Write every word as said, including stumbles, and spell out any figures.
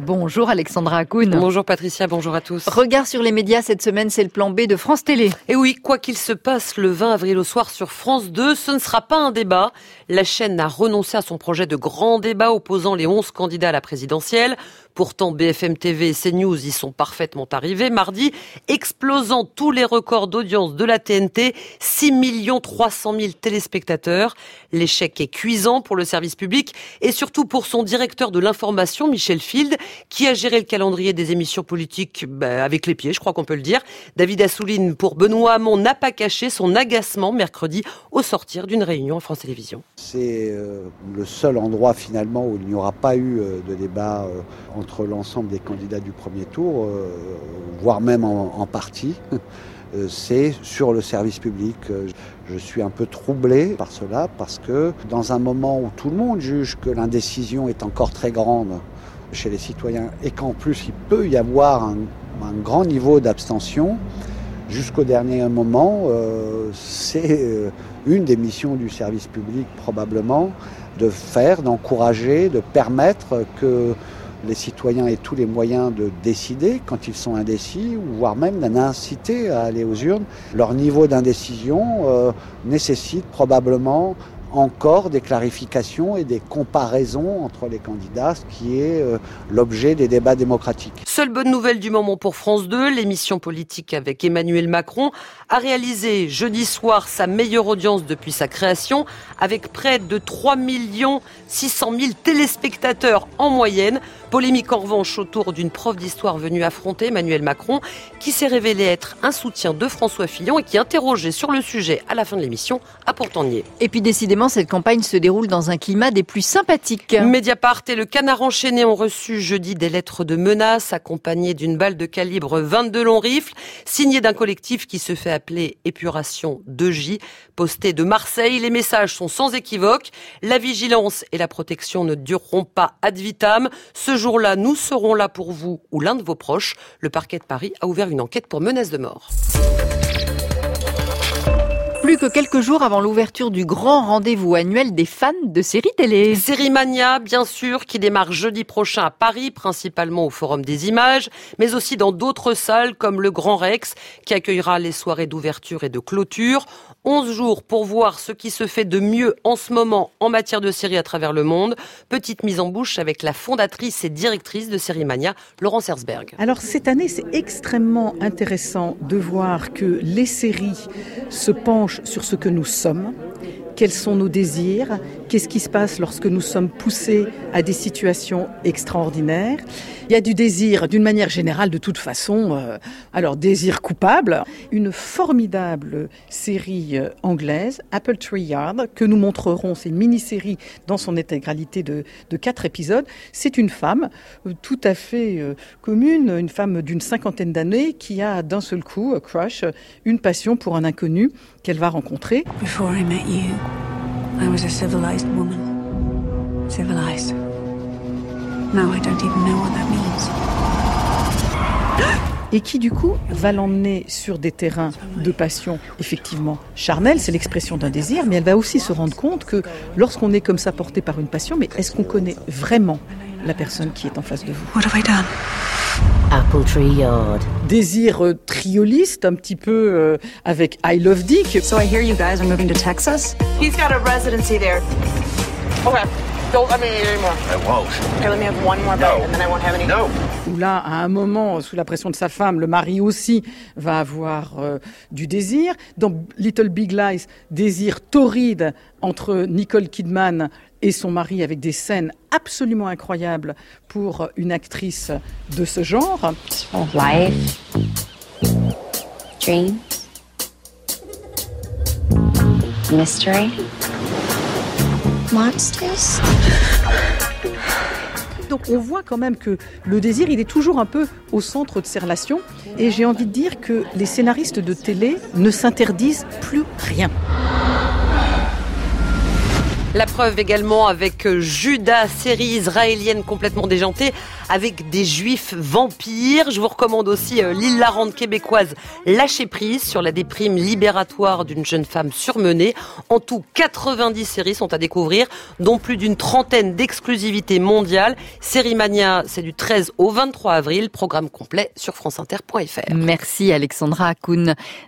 Bonjour Alexandra Hakoun. Bonjour Patricia, bonjour à tous. Regard sur les médias cette semaine, c'est le plan B de France Télé. Et oui, quoi qu'il se passe le vingt avril au soir sur France deux, ce ne sera pas un débat. La chaîne a renoncé à son projet de grand débat opposant les onze candidats à la présidentielle. Pourtant, B F M T V et CNews y sont parfaitement arrivés. Mardi, explosant tous les records d'audience de la T N T, six millions trois cent mille téléspectateurs. L'échec est cuisant pour le service public et surtout pour son directeur de l'information, Michel Field, qui a géré le calendrier des émissions politiques bah, avec les pieds, je crois qu'on peut le dire. David Assouline, pour Benoît Hamon, n'a pas caché son agacement mercredi au sortir d'une réunion à France Télévisions. C'est euh, le seul endroit finalement où il n'y aura pas eu euh, de débat euh, entre l'ensemble des candidats du premier tour, euh, voire même en, en partie. euh, c'est sur le service public. Je suis un peu troublé par cela parce que dans un moment où tout le monde juge que l'indécision est encore très grande chez les citoyens et qu'en plus il peut y avoir un, un grand niveau d'abstention, jusqu'au dernier moment, euh, c'est euh, une des missions du service public probablement de faire, d'encourager, de permettre que les citoyens aient tous les moyens de décider quand ils sont indécis, ou voire même d'inciter à aller aux urnes. Leur niveau d'indécision euh, nécessite probablement encore des clarifications et des comparaisons entre les candidats, ce qui est euh, l'objet des débats démocratiques. Seule bonne nouvelle du moment pour France deux, l'émission politique avec Emmanuel Macron a réalisé jeudi soir sa meilleure audience depuis sa création, avec près de trois millions six cent mille téléspectateurs en moyenne. Polémique en revanche autour d'une prof d'histoire venue affronter Emmanuel Macron, qui s'est révélé être un soutien de François Fillon et qui, interrogé sur le sujet à la fin de l'émission, a pourtant nié. Et puis décidément, cette campagne se déroule dans un climat des plus sympathiques. Mediapart et le Canard enchaîné ont reçu jeudi des lettres de menaces accompagnées d'une balle de calibre vingt-deux long rifle, signée d'un collectif qui se fait appeler Épuration deux J. Posté de Marseille, les messages sont sans équivoque. La vigilance et la protection ne dureront pas ad vitam. Ce jour-là, nous serons là pour vous ou l'un de vos proches. Le parquet de Paris a ouvert une enquête pour menace de mort. Plus que quelques jours avant l'ouverture du grand rendez-vous annuel des fans de séries télé. Sérimania, bien sûr, qui démarre jeudi prochain à Paris, principalement au Forum des Images, mais aussi dans d'autres salles comme le Grand Rex, qui accueillera les soirées d'ouverture et de clôture. onze jours pour voir ce qui se fait de mieux en ce moment en matière de séries à travers le monde. Petite mise en bouche avec la fondatrice et directrice de Sérimania, Laurence Herzberg. Alors cette année, c'est extrêmement intéressant de voir que les séries se penchent sur ce que nous sommes, quels sont nos désirs, qu'est-ce qui se passe lorsque nous sommes poussés à des situations extraordinaires. Il y a du désir d'une manière générale de toute façon, euh, alors désir coupable. Une formidable série euh, anglaise, Apple Tree Yard, que nous montrerons, c'est une mini-série dans son intégralité de, de quatre épisodes. C'est une femme euh, tout à fait euh, commune, une femme d'une cinquantaine d'années qui a d'un seul coup, a crush, une passion pour un inconnu qu'elle va rencontrer. Before I met you, I was a civilized woman. Civilized. Now I don't even know what that means. Et qui du coup va l'emmener sur des terrains de passion effectivement charnelle, c'est l'expression d'un désir, mais elle va aussi se rendre compte que lorsqu'on est comme ça porté par une passion, mais est-ce qu'on connaît vraiment la personne qui est en face de vous? What have I done? Apple Tree Yard. Désir euh, trioliste, un petit peu euh, avec I Love Dick. So I hear you guys are moving to Texas? He's got a residency there. Okay. Don't let me eat anymore. I won't. Okay, let me have one more bite, No. and then I won't have any. No. Où là, à un moment, sous la pression de sa femme, le mari aussi va avoir euh, du désir. Dans Little Big Lies, désir torride entre Nicole Kidman et son mari avec des scènes absolument incroyables pour une actrice de ce genre. Of life, dreams, mystery, monsters. Donc on voit quand même que le désir, il est toujours un peu au centre de ces relations. Et j'ai envie de dire que les scénaristes de télé ne s'interdisent plus rien. La preuve également avec Judas, série israélienne complètement déjantée, avec des juifs vampires. Je vous recommande aussi l'hilarante québécoise Lâcher prise sur la déprime libératoire d'une jeune femme surmenée. En tout, quatre-vingt-dix séries sont à découvrir, dont plus d'une trentaine d'exclusivités mondiales. Sérimania, c'est du treize au vingt-trois avril. Programme complet sur franceinter point f r. Merci Alexandra Hakoun.